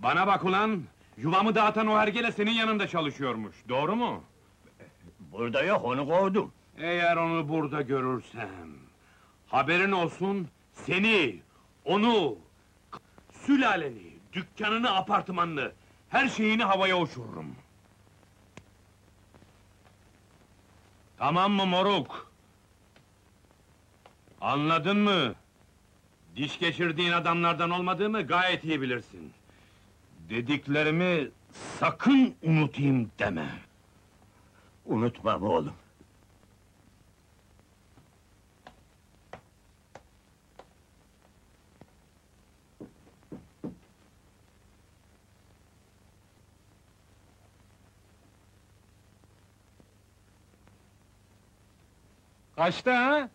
Bana bak ulan! Yuvamı dağıtan o hergele senin yanında çalışıyormuş, doğru mu? Burada yok, onu kovdum. Eğer onu burada görürsem... Haberin olsun, seni, onu... Sülaleni, dükkanını, apartmanını... Her şeyini havaya uçururum. Tamam mı moruk? Anladın mı? Diş geçirdiğin adamlardan olmadığımı gayet iyi bilirsin. Dediklerimi sakın unutayım deme. Unutmam oğlum. Kaçta ha?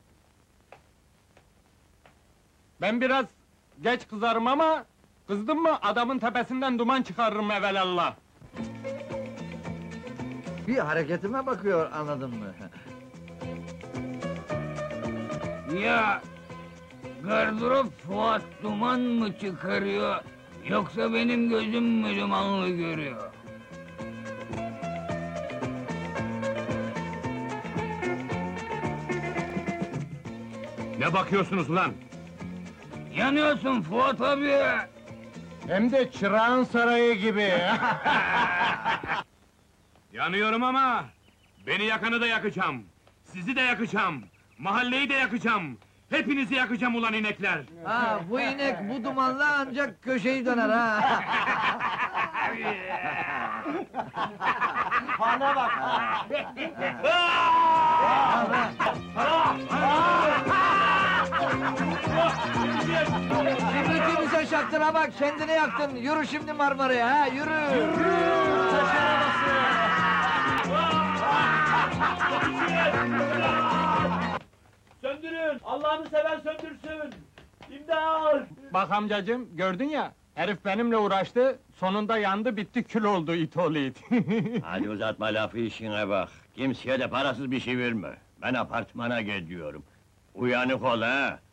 Ben biraz geç kızarım ama... ...kızdım mı adamın tepesinden duman çıkarırım evelallah! Bir hareketime bakıyor, anladın mı? Ya gardırop Fuat duman mı çıkarıyor, yoksa benim gözüm mü dumanlı görüyor? Ne bakıyorsunuz ulan? Yanıyorsun Fuat abi! Hem de çırağın sarayı gibi! Yanıyorum ama... Beni yakanı da yakacağım! Sizi de yakacağım! Mahalleyi de yakacağım! Hepinizi yakacağım ulan inekler! Ha, bu inek bu dumanla ancak köşeyi döner ha! Bana bak! Kibritimize şaktına bak, kendini yaktın! Yürü şimdi Marmara'ya ha, yürü! Söndürün! Allah'ını seven söndürsün! İmdat! Bak amcacığım, gördün ya, herif benimle uğraştı, sonunda yandı, bitti, kül oldu it oğlu it! Hadi uzatma lafı, işine bak. Kimseye de parasız bir şey verme. Ben apartmana gidiyorum. Uyanık ol ha!